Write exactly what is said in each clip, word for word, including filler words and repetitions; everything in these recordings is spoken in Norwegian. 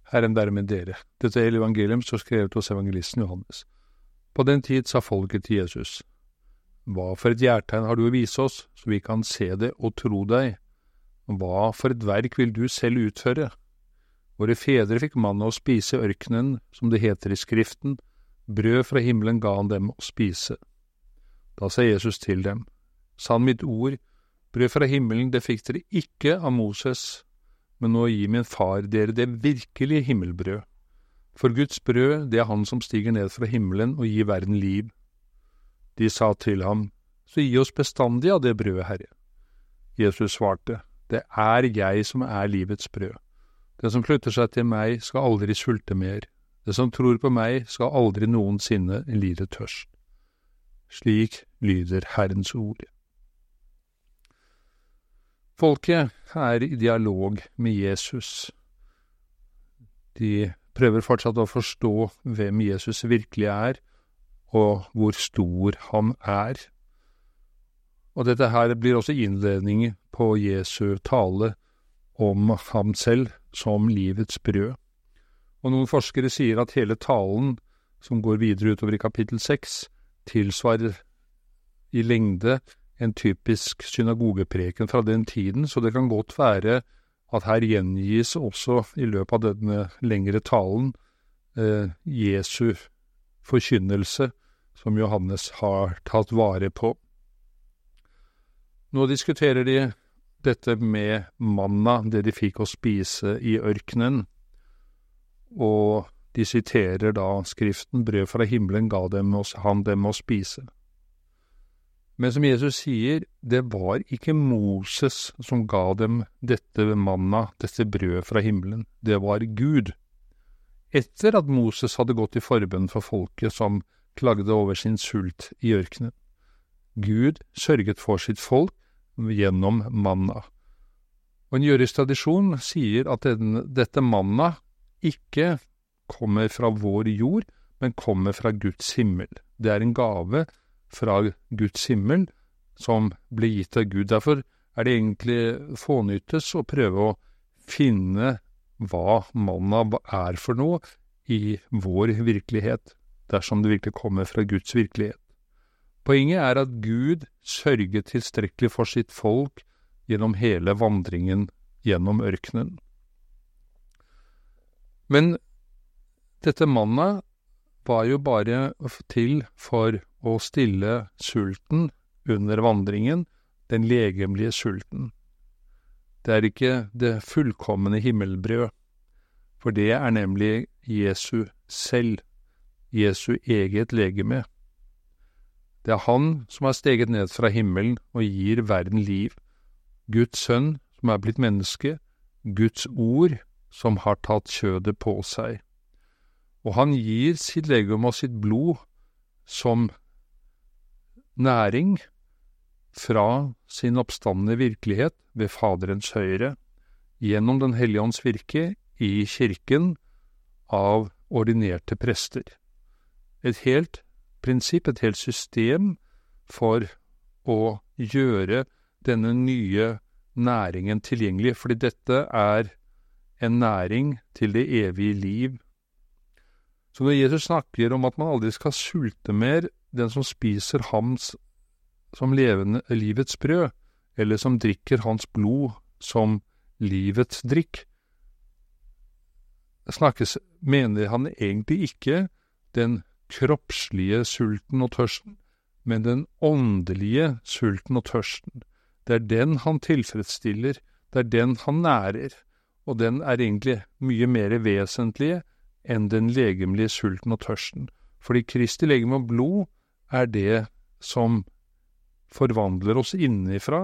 Herren være med dere. Dette er evangelium så skrevet hos evangelisten Johannes. På den tid sa folket til Jesus, hva for et gjertegn har du å vise oss, så vi kan se det og tro deg? Hva for et verk vil du selv utføre? Våre fedre fikk manna å spise i ørkenen, som det heter i skriften, brød fra himmelen ga han dem å spise. Da sa Jesus til dem, sann mitt ord, brød fra himmelen det fikk dere ikke av Moses, men nå gir min far dere det virkelige himmelbrød. For Guds brød, det er han som stiger ned fra himmelen og gir verden liv. De sa til ham, så gi oss bestandig av det brødet, Herre. Jesus svarte, det er jeg som er livets brød. Den som flytter seg til meg skal aldri sulte mer. Den som tror på meg skal aldri noensinne lide tørst. Slik lyder Herrens ord. Folket er i dialog med Jesus. De prøver fortsatt å forstå hvem Jesus virkelig er, og hvor stor han er. Og dette her blir også innledning på Jesu tale om ham selv som livets brød. Og noen forskere sier at hele talen, som går videre utover i kapittel seks, tilsvarer i lengde en typisk synagogepreken fra den tiden, så det kan godt være at her gjengis også i løpet av denne lengre talen eh, Jesu forkynnelse, som Johannes har tatt vare på. Nå diskuterer de dette med manna, det de fikk å spise i ørkenen, og de siterer da skriften, brød fra himmelen ga dem, han dem å spise. Men som Jesus sier, det var ikke Moses som ga dem dette manna, dette brød fra himmelen. Det var Gud. Etter at Moses hadde gått i forbønn for folket som klagde over sin sult i ørkenen. Gud sørget for sitt folk gjennom manna. Og en jødisk tradisjon sier at den, dette manna ikke kommer fra vår jord, men kommer fra Guds himmel. Det er en gave fra Guds himmel, som ble gitt av Gud. Derfor er det egentlig fånyttes å prøve å finne hva manna er for noe i vår virkelighet, dersom det virkelig kommer fra Guds virkelighet. Poenget er at Gud sørget tilstrekkelig for sitt folk gjennom hele vandringen gjennom ørkenen. Men dette manna var jo bare til for å stille sulten under vandringen, den legemlige sulten. Det er ikke det fullkomne himmelbrød, for det er nemlig Jesu selv, Jesu eget legeme. Det er han som har steget ned fra himmelen og gir verden liv, Guds sønn som er blitt menneske, Guds ord som har tatt kjødet på seg. Og han gir sitt legeme og sitt blod som næring fra sin oppstandende virkelighet ved Faderens høyre, gjennom den hellige ånds virke i kirken av ordinerte prester. Et helt prinsipp, et helt system for å gjøre denne nye næringen tilgjengelig, fordi dette er en næring til det evige liv. Så når Jesus snakker om at man aldri skal sulte mer, den som spiser hans som levende livets brød, eller som drikker hans blod som livets drikk, snakkes, mener han egentlig ikke den kroppslige sulten og tørsten, men den åndelige sulten og tørsten. Det er den han tilfredsstiller, det er den han nærer, og den er egentlig mye mer vesentlig enn den legemlige sulten og tørsten. Fordi Kristi legeme og blod er det som forvandler oss innenfra,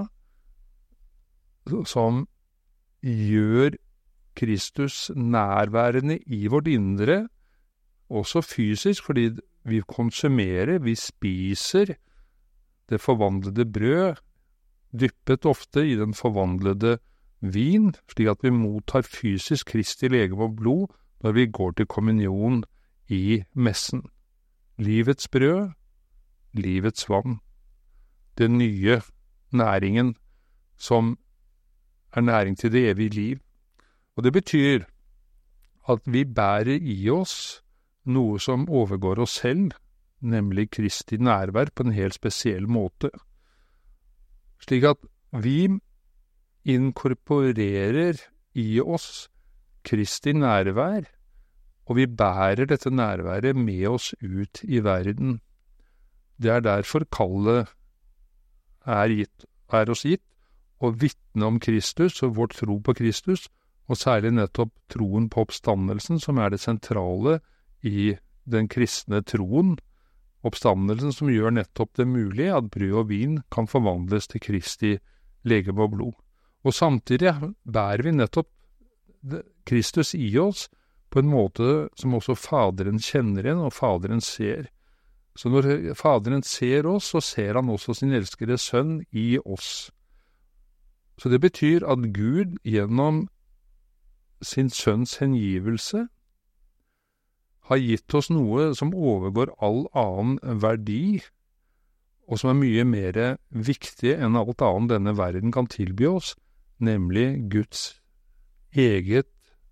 som gjør Kristus nærværende i vårt indre, også fysisk, fordi vi konsumerer, vi spiser det forvandlede brød, dyppet ofte i den forvandlede vin, slik at vi mottar fysisk Kristi legeme og blod når vi går til kommunion i messen. Livets brød, livets vann, den nye næringen som er næring til det evige liv. Og det betyr at vi bærer i oss noe som overgår oss selv, nemlig Kristi nærvær på en helt spesiell måte. Slik at vi inkorporerer i oss Kristi nærvær, og vi bærer dette nærværet med oss ut i verden. Det er derfor kallet er, gitt, er oss gitt, å vitne om Kristus og vår tro på Kristus, og særlig nettopp troen på oppstandelsen, som er det sentrale i den kristne troen, oppstandelsen som gjør nettopp det mulig at brød og vin kan forvandles til Kristi legeme og blod. Og samtidig bærer vi nettopp Kristus i oss på en måte som også Faderen kjenner igjen, og Faderen ser. Så når Faderen ser oss, så ser han også sin elskede sønn i oss. Så det betyr at Gud gjennom sin sønns hengivelse har gitt oss noe som overgår all annen verdi, og som er mye mer viktig enn alt annet denne verden kan tilby oss, nemlig Guds eget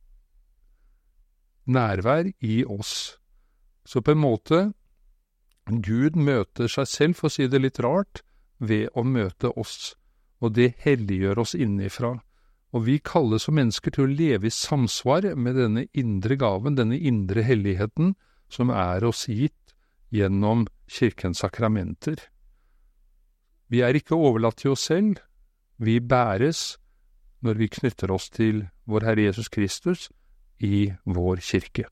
nærvær i oss. Så på en måte, Gud møter seg selv, for å si det litt rart, ved å møte oss, og det helliggjør oss innifra. Og vi kalles som mennesker til å leve i samsvar med denne indre gaven, denne indre helligheten, som er oss gitt gjennom kirkens sakramenter. Vi er ikke overlatt til oss selv, vi bæres når vi knytter oss til vår Herre Jesus Kristus i vår kirke.